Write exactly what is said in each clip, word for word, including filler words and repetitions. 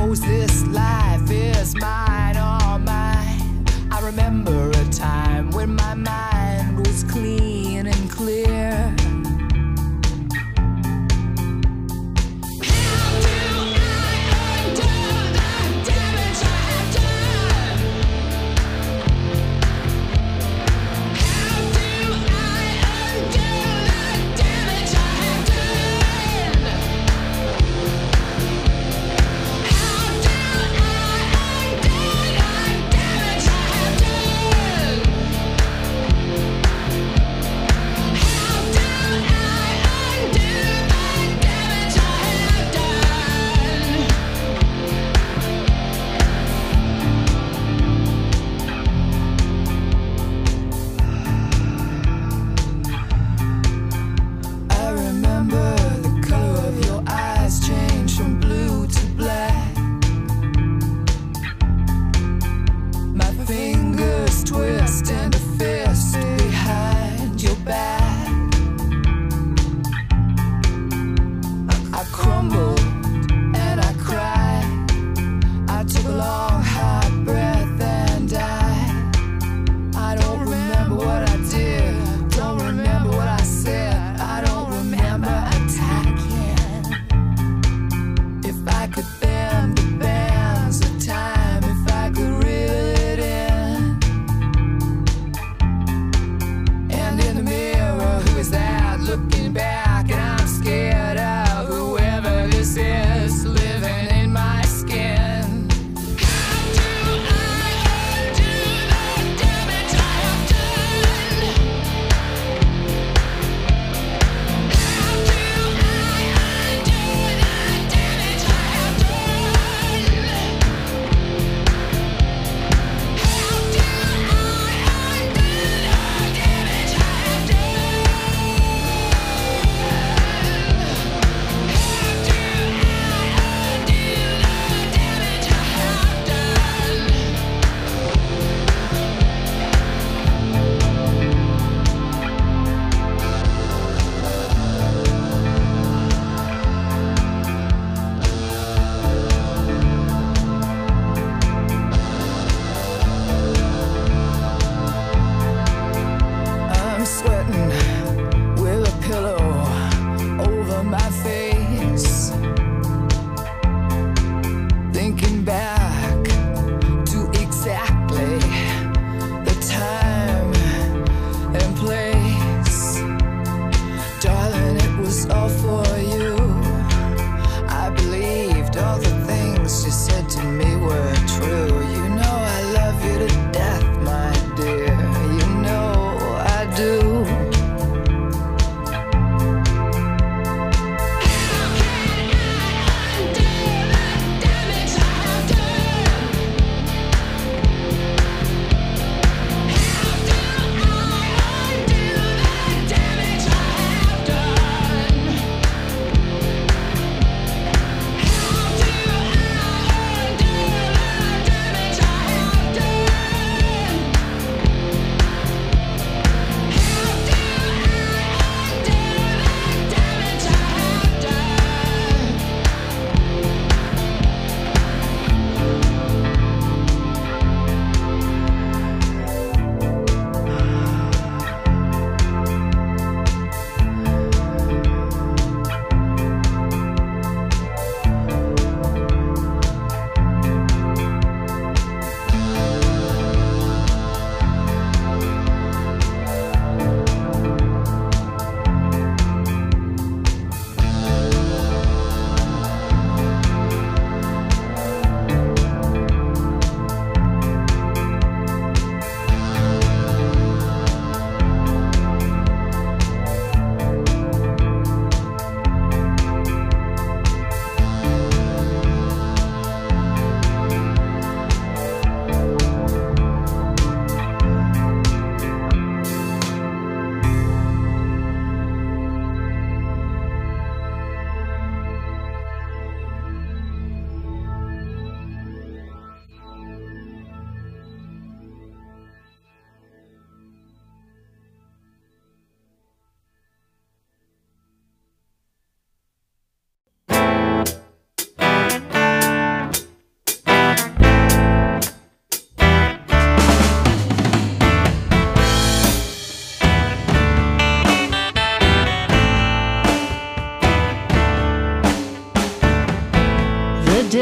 knows this life is mine, all mine. I remember a time when my mind was clean and clear.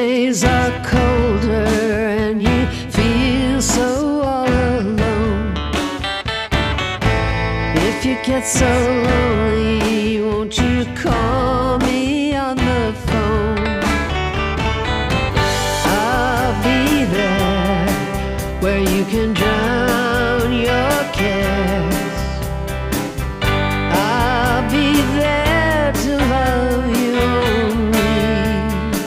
days are colder and you feel so all alone. If you get so lonely, won't you call me on the phone? I'll be there where you can drown your cares. I'll be there to love you only.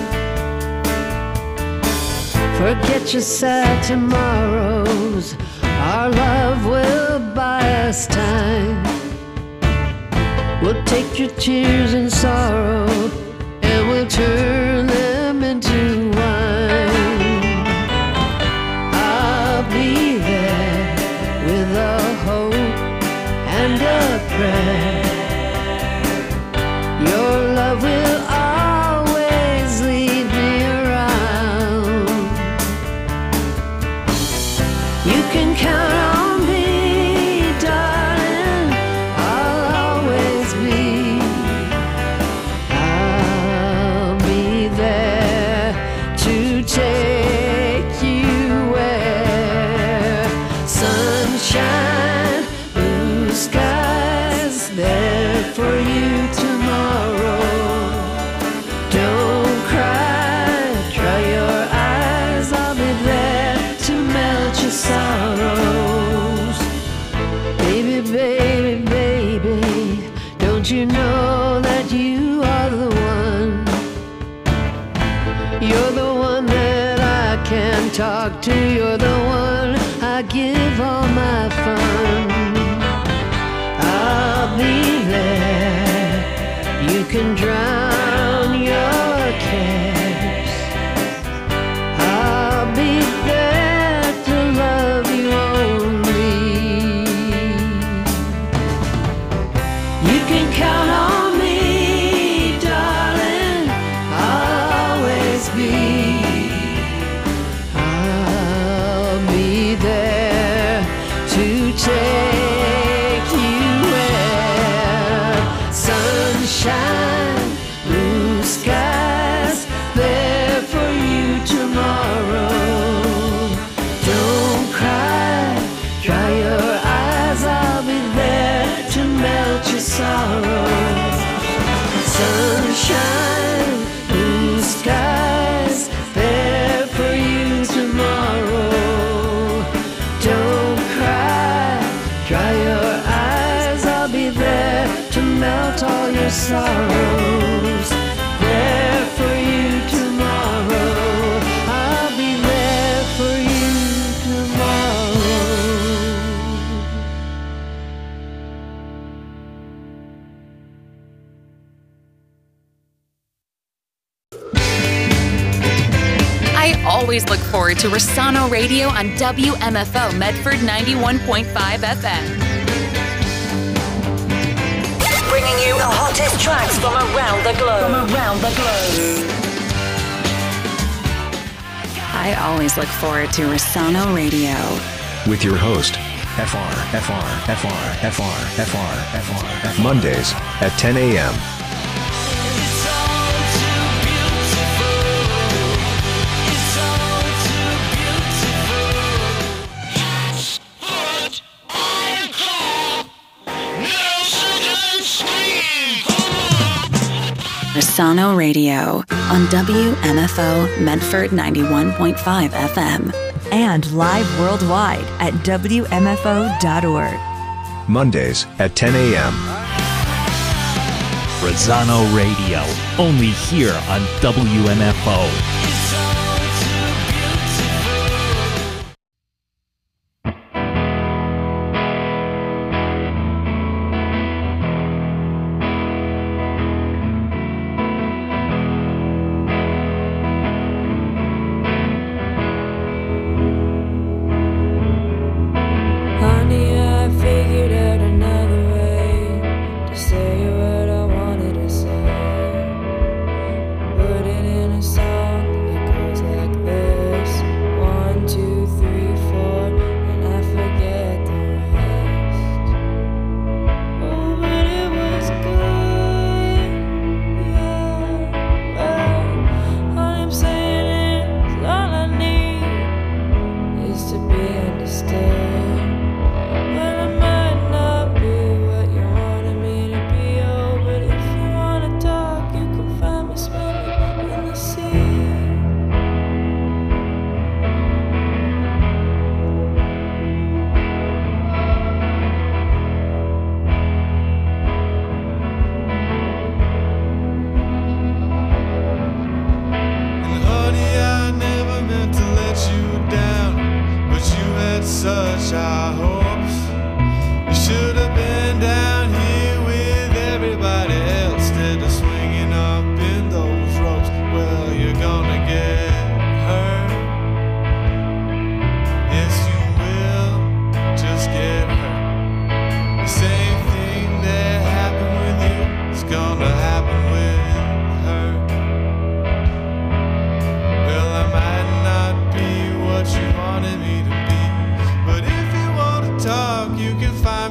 Forget your sad tomorrows, our love will buy us time. We'll take your tears and sorrow and we'll turn them into wine. I'll be there with a hope and a prayer. Your love will always lead me around. You can count on me, darling, I'll always be. I'll be there to take you where sunshine, blue skies, there for you tomorrow. Don't cry, dry your eyes, I'll be there to melt your sorrows. Baby, baby, baby, don't you know that you are the one? You're the one that I can talk to, you're the one I give all my fun. I'll be there, you can drown your cares. I'll be there to love you only. You can count on me, darling, I'll always be. I'll be there to take you where sunshine, blue skies, there for you tomorrow. Don't cry, dry your eyes, I'll be there to melt your sorrows. Sunshine, blue skies, there for you tomorrow. Don't cry, dry your eyes, I'll be there to melt all your sorrows. There for you tomorrow, I'll be there for you tomorrow. I always look forward to Rossano Radio on W M F O Medford ninety-one point five F M. Bringing you the hottest tracks from around the globe. From around the globe. I always look forward to Rossano Radio. With your host, F R, F R, F R, F R, F R, F R, F R. Mondays at ten a.m. Rossano Radio on W M F O Medford ninety-one point five F M. And live worldwide at W M F O dot org. Mondays at ten a.m. Rossano Radio, only here on W M F O. Say what I wanted to say, put it in a song.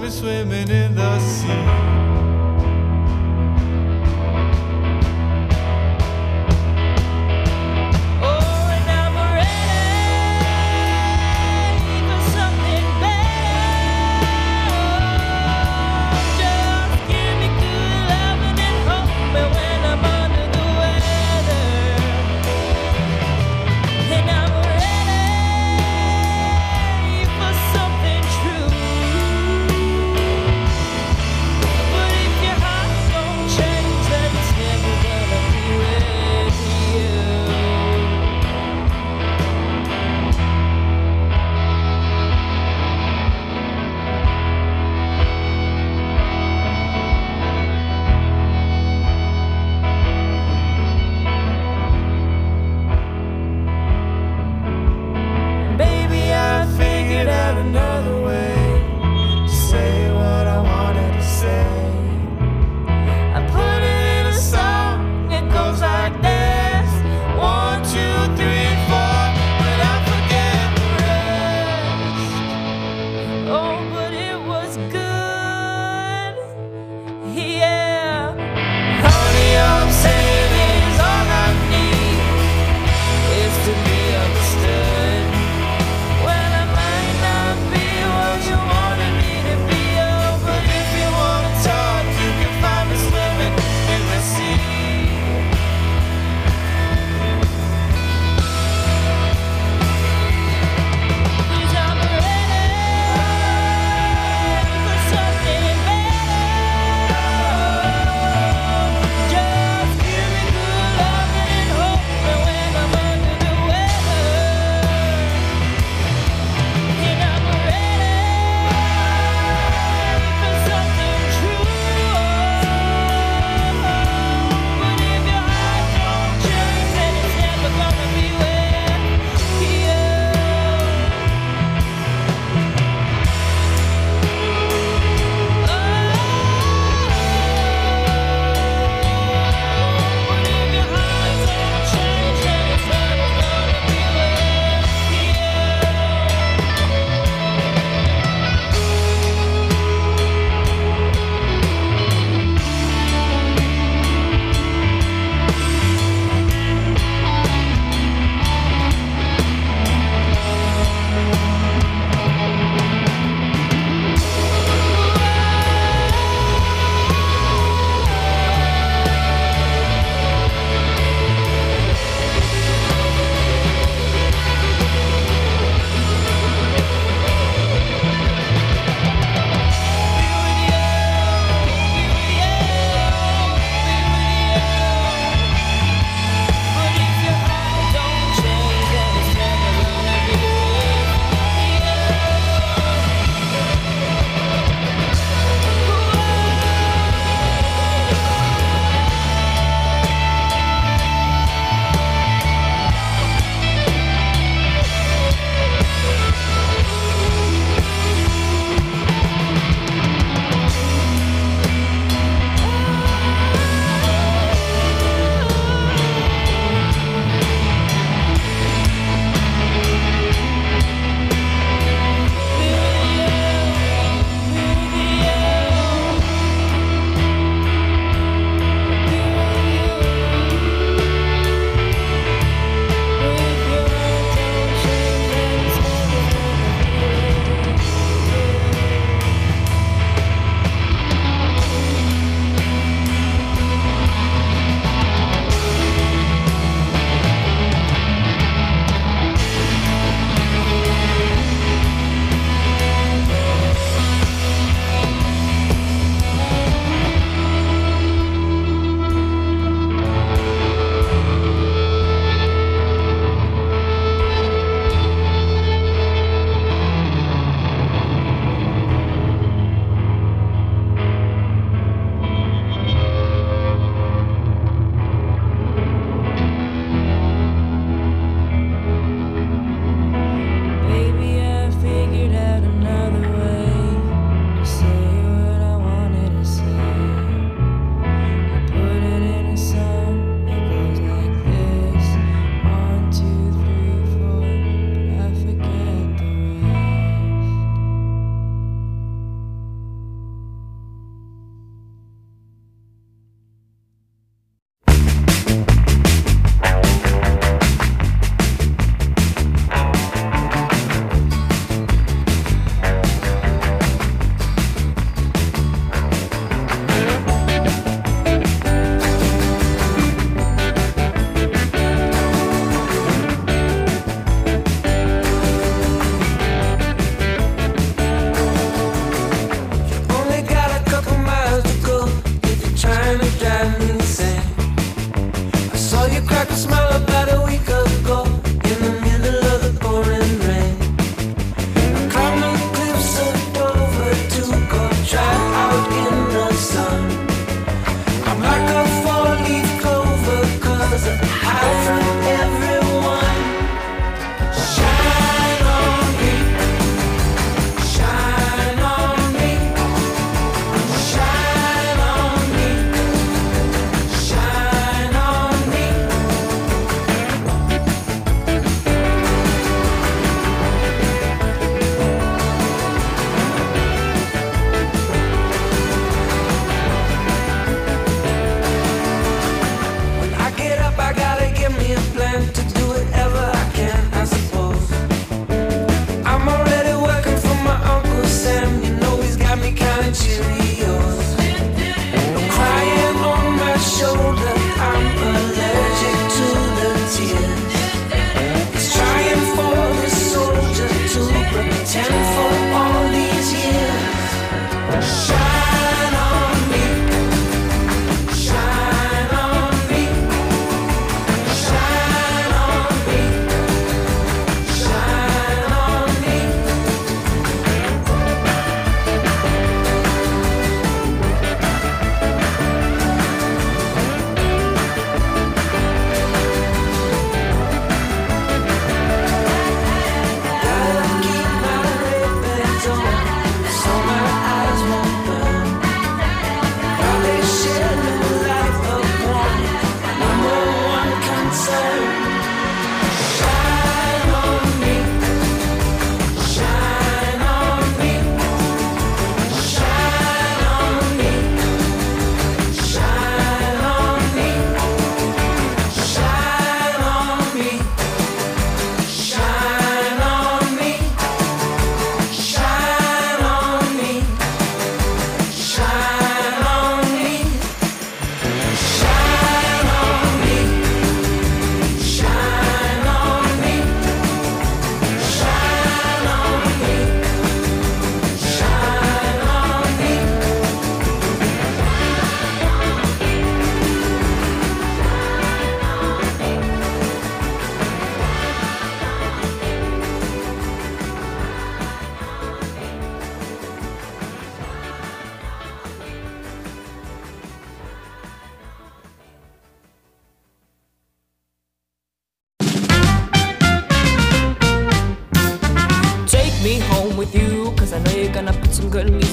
me swimming in the sea.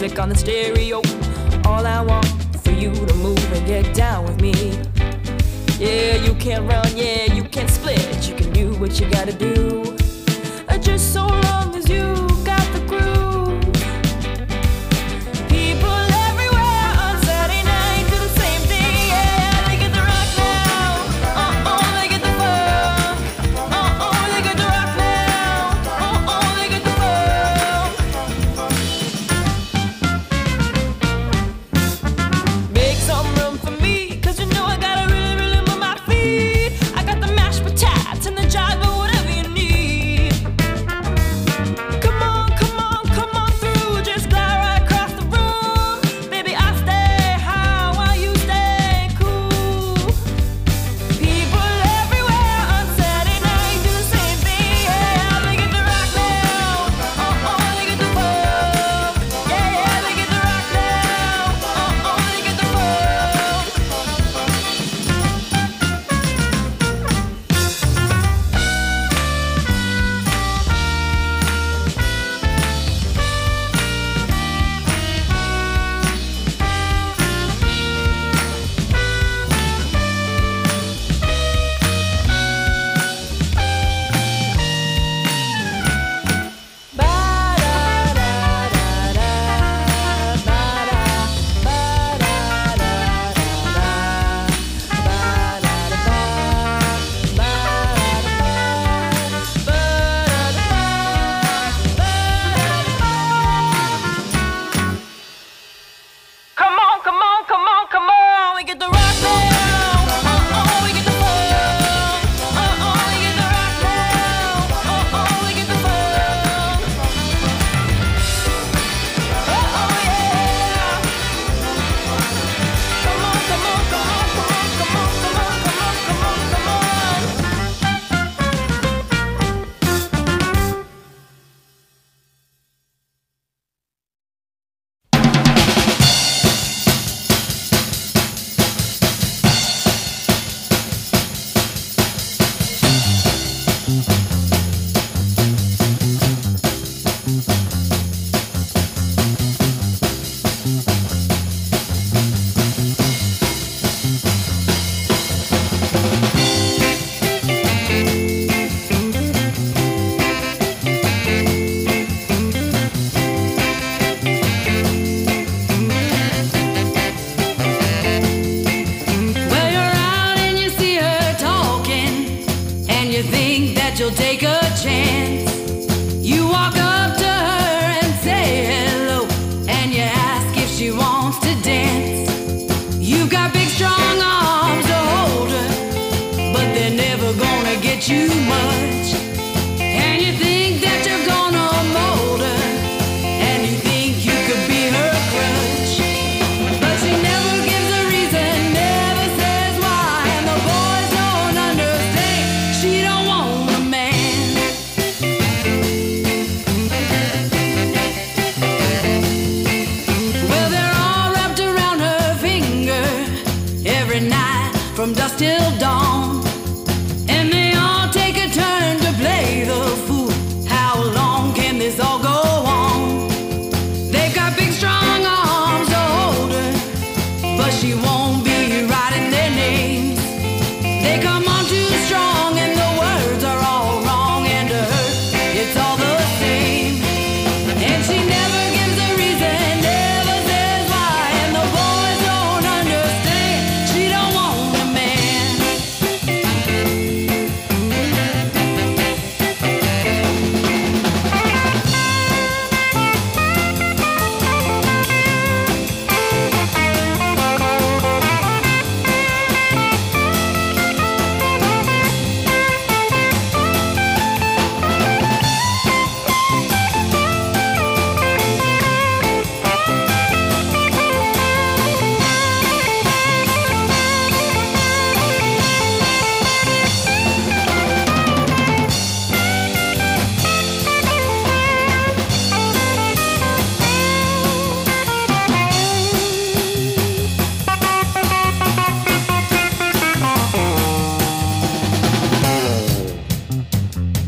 music on the stereo. All I want for you to move and get down with me. Yeah, you can't run, yeah, you can't split. You can do what you gotta do, uh, just so long as you got the groove. People everywhere on Saturday night do the same thing, yeah. They get the rock now, uh-oh, they get the funk, uh-oh, they get the rock now, uh-oh, they get the funk. Make some room for me, cause you know I gotta really, really move my feet. I got the mashed potatoes and the jive, but whatever you need. Come on, come on, come on through, just glide right across the room. Baby, I stay high while you stay cool. People everywhere on Saturday night do the same thing, yeah. They get the rock now, uh-oh, they get the funk. Yeah, yeah, they get the rock now, uh-oh, they get the funk. Come on, come on, come on, come on. We get the rock now. Uh-oh, we get the funk. Uh-oh, we get the rock now. Uh-oh, we get the funk. Uh-oh, yeah. Come on, come on, come on, come on, come on, come on, come on, come on, come on. Well, you're out and you see her talking, and you think that you'll take a chance. You walk up to her and say hello, and you ask if she wants to dance. You've got big strong arms to hold her, but they're never gonna get you much. And you think that you're gonna mold her, and you think you could be her crutch. But she never gives a reason, never says why, and the boys don't understand. She don't want a man. Well, they're all wrapped around her finger every night from dusk till dawn, and they all take a turn to play the fool. How long can this all go on? They've got big strong arms to hold her, but she won't be writing their names. They come on too strong and the words are all wrong, and to her it's all the same. And she never gives a reason, never says why, and the boys don't understand. She don't want a man.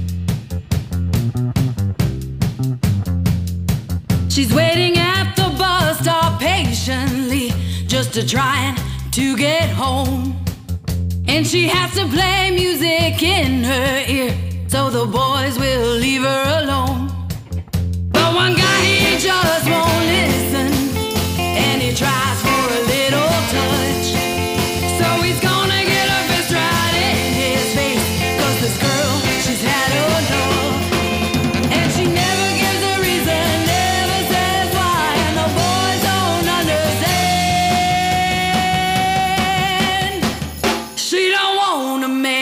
She's waiting at the bar. sister trying to get home. And she has to play music in her ear so the boys will leave her alone. But one guy, he just won't listen, and he tries for a little touch. So he's gonna get her fist right in his face, 'cause this girl, she's had enough. And she never gives a reason, never says why, and the boys don't understand. She don't want a man.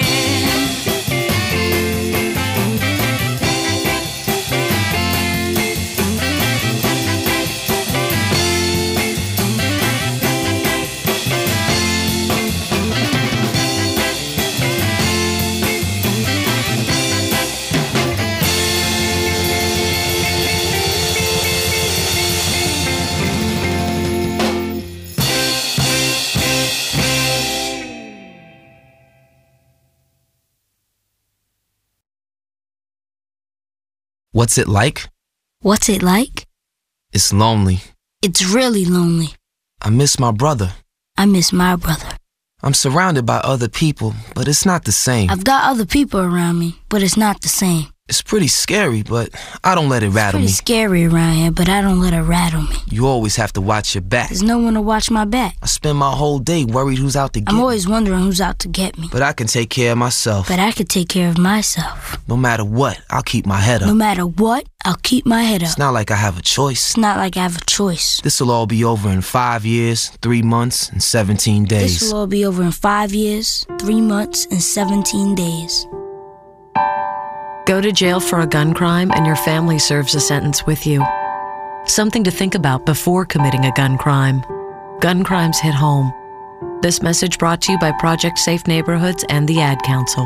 What's it like? What's it like? It's lonely. It's really lonely. I miss my brother. I miss my brother. I'm surrounded by other people, but it's not the same. I've got other people around me, but it's not the same. It's pretty scary, but I don't let it rattle me. It's pretty scary around here, but I don't let it rattle me. You always have to watch your back. There's no one to watch my back. I spend my whole day worried who's out to get me. I'm always wondering who's out to get me. But I can take care of myself. But I can take care of myself. No matter what, I'll keep my head up. No matter what, I'll keep my head up. It's not like I have a choice. It's not like I have a choice. This'll all be over in five years, three months, and seventeen days. This will all be over in five years, three months, and seventeen days. Go to jail for a gun crime and your family serves a sentence with you. Something to think about before committing a gun crime. Gun crimes hit home. This message brought to you by Project Safe Neighborhoods and the Ad Council.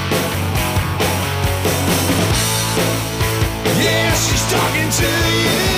Yeah, she's talking to you.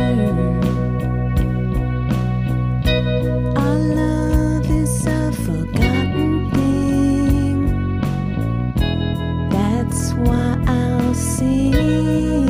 Our love is a forgotten thing. That's why I'll sing.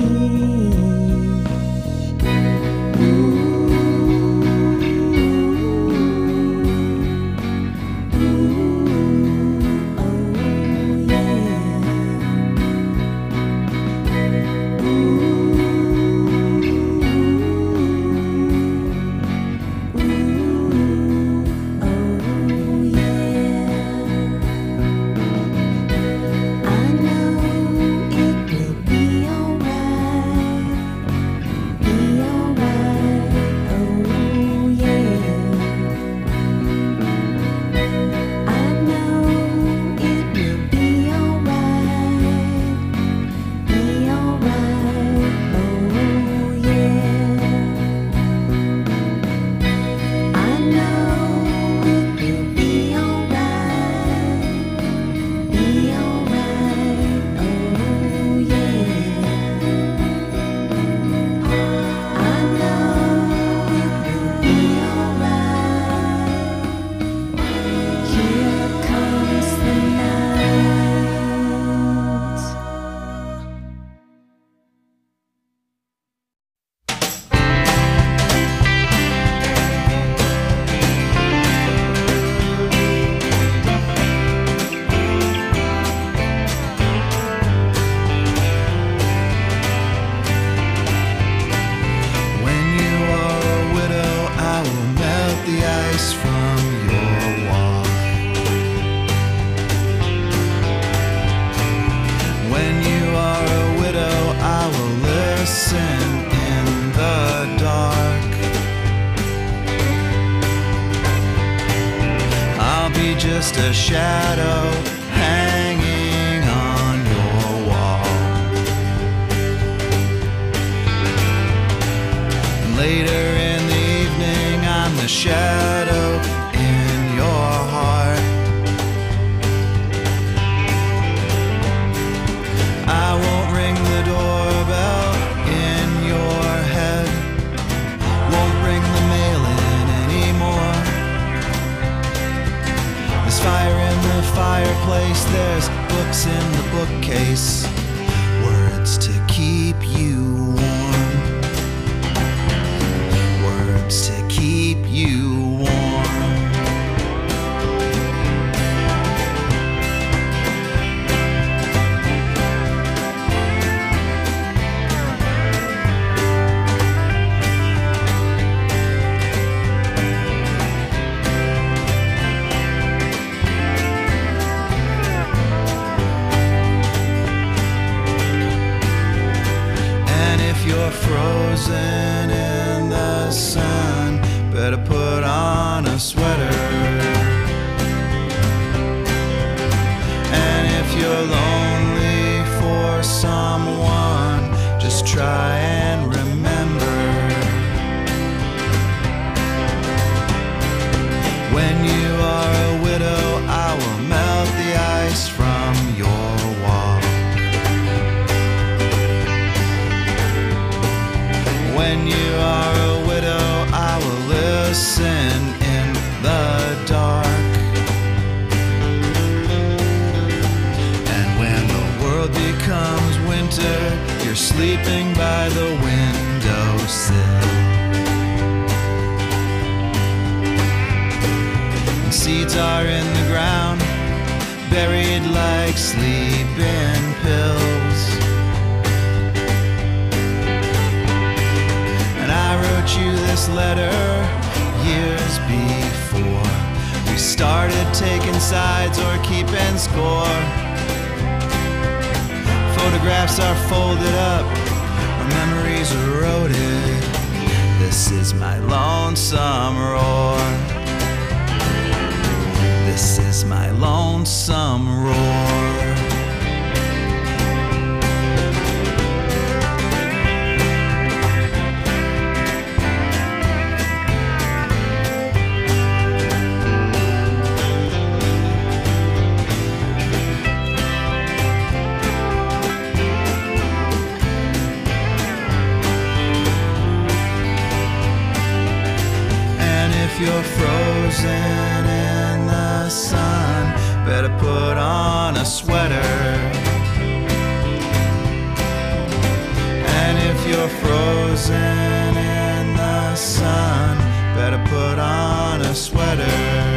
Just a shadow hanging on your wall. Later in the evening, I'm the shadow in your heart. I won't ring the doorbell in your head, won't bring the mail in anymore. There's fire in the fireplace, there's books in the bookcase, words to keep you warm, words to keep you warm. Frozen in the sun, better put on a sweater. And if you're lonely for someone, just try and remember, when you are a widow, I will melt the ice from your wall. When you are a widow, I will listen in the dark. And when the world becomes winter, you're sleeping by the windowsill. And seeds are in the ground, buried like sleeping pills. I wrote you this letter years before we started taking sides or keeping score. Photographs are folded up, our memories eroded. This is my lonesome roar. This is my lonesome roar. you're frozen in the sun, better put on a sweater. And if you're frozen in the sun, better put on a sweater.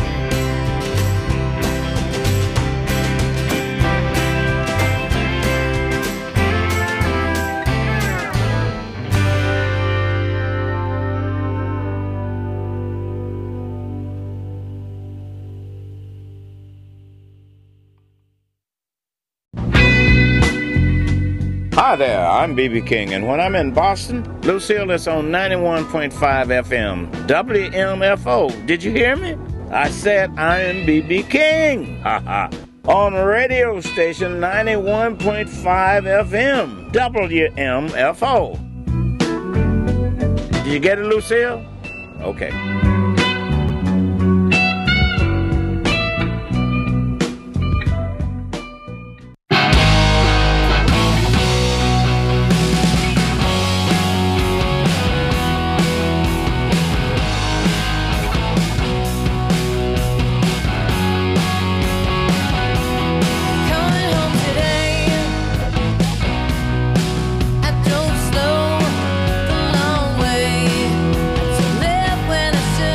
Hi there, I'm B B King, and when I'm in Boston, Lucille is on ninety-one point five F M, W M F O. Did you hear me? I said I'm B B King, haha, on radio station ninety-one point five F M, W M F O. Did you get it, Lucille? Okay. I drove slow the long way to live when I should.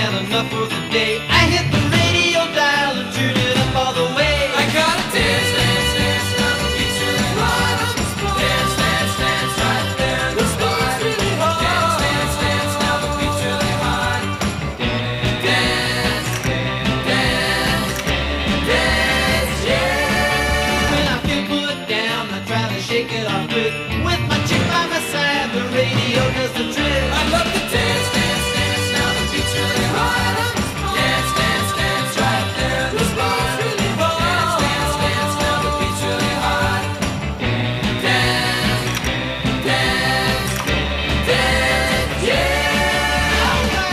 and enough for the day. I hit the radio dial and turned it up all the way. I gotta dance, dance, dance, now the beat's really hot. Dance, dance, dance, right there in the spot. Dance, dance, dance, now the beat's really hot. Dance, dance, dance, dance, yeah. When I feel put down, I try to shake it off quick. With my chick by my side, the radio does the trick. I love to dance, dance, dance, now the beat's really hot. Dance, dance, dance, right there in the spot. Dance, dance, dance, now the beat's really hot. Dance, dance, dance, yeah.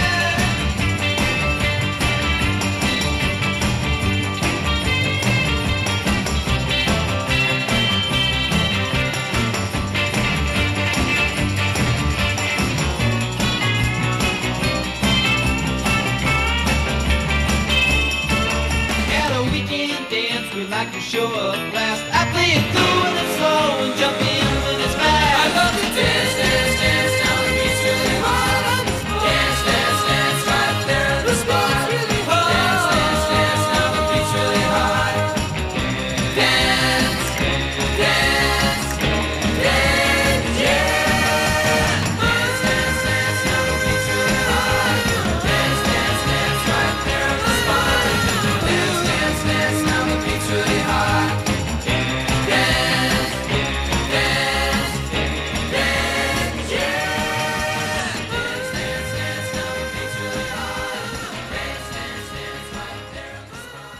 At a weekend dance, we like to show up last. I play it cool when it's slow and jump in when it's fast. I love to dance, dance, dance, now the beat's really hot. Dance, dance, dance, right there in the spot. Dance, dance, dance, now the beat's really hot. Dance, dance, dance, yeah. Dance, dance, dance, now the beat's really hot. Dance, dance, dance, right there in the spot. Dance, dance, dance, now the beat's really hot. Dance, dance, dance, yeah. Dance, dance, dance, now the beat's really hot. Dance, dance, dance, right there in the spot.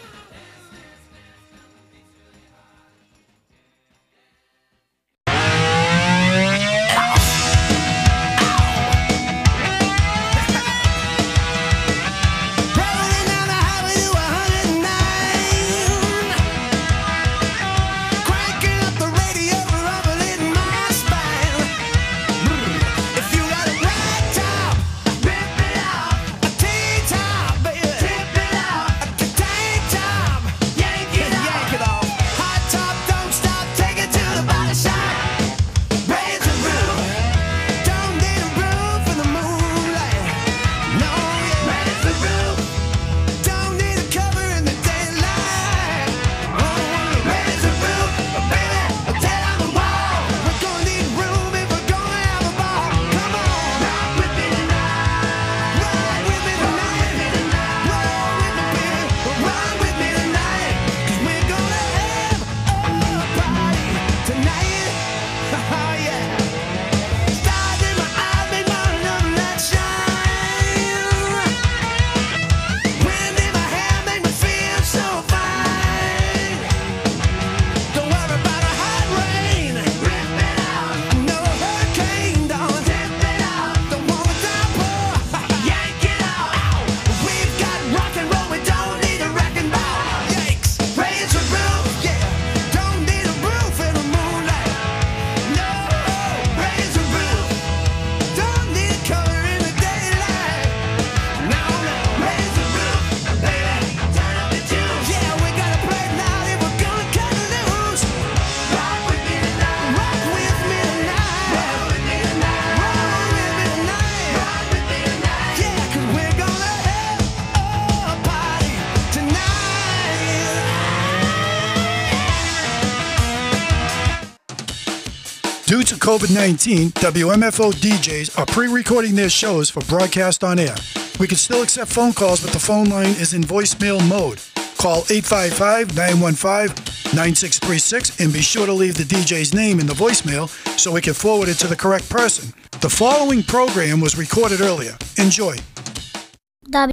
Rolling down the highway to one oh nine. Cranking up the radio, rumbling my spine. If you got a black top, rip it out. A T-top, baby, rip it out. A tank top, yank it off. Yank it off. Hot top, don't stop, take it to the body shop. Raise the roof, don't need a roof in the moonlight. No, yeah. Raise the roof, don't need a cover in the daylight. Oh, raise the roof, baby, tear down the wall. We're gonna need room if we're gonna have a ball. Come on, rock with me tonight. Ride with me tonight. Roll with me, baby. Ride with me tonight. 'Cause we're gonna have a party tonight. Oh, yeah. Stars in my eyes make my love light shine. Wind in my hair make me feel so fine. Don't worry about a hot rain. Rip it out. No hurricane, don't rip it out. Don't want a downpour. Yank it out. We've got rock and roll, we don't need a wrecking ball. Yikes. Raise the roof, yeah. Don't need a roof in the moonlight. No, raise the roof. Don't need a cover in the daylight. No, no, raise the roof, baby. Turn up the tunes. Yeah, we gotta play loud if we're gonna cut loose. Rock with me tonight. Rock with me tonight. Roll with me tonight. Roll with me tonight. Rock with me tonight. Yeah, 'cause we're gonna have a party tonight. Due to COVID nineteen, W M F O D Js are pre-recording their shows for broadcast on air. We can still accept phone calls, but the phone line is in voicemail mode. Call eight five five, nine one five, nine six three six and be sure to leave the D J's name in the voicemail so we can forward it to the correct person. The following program was recorded earlier. Enjoy. W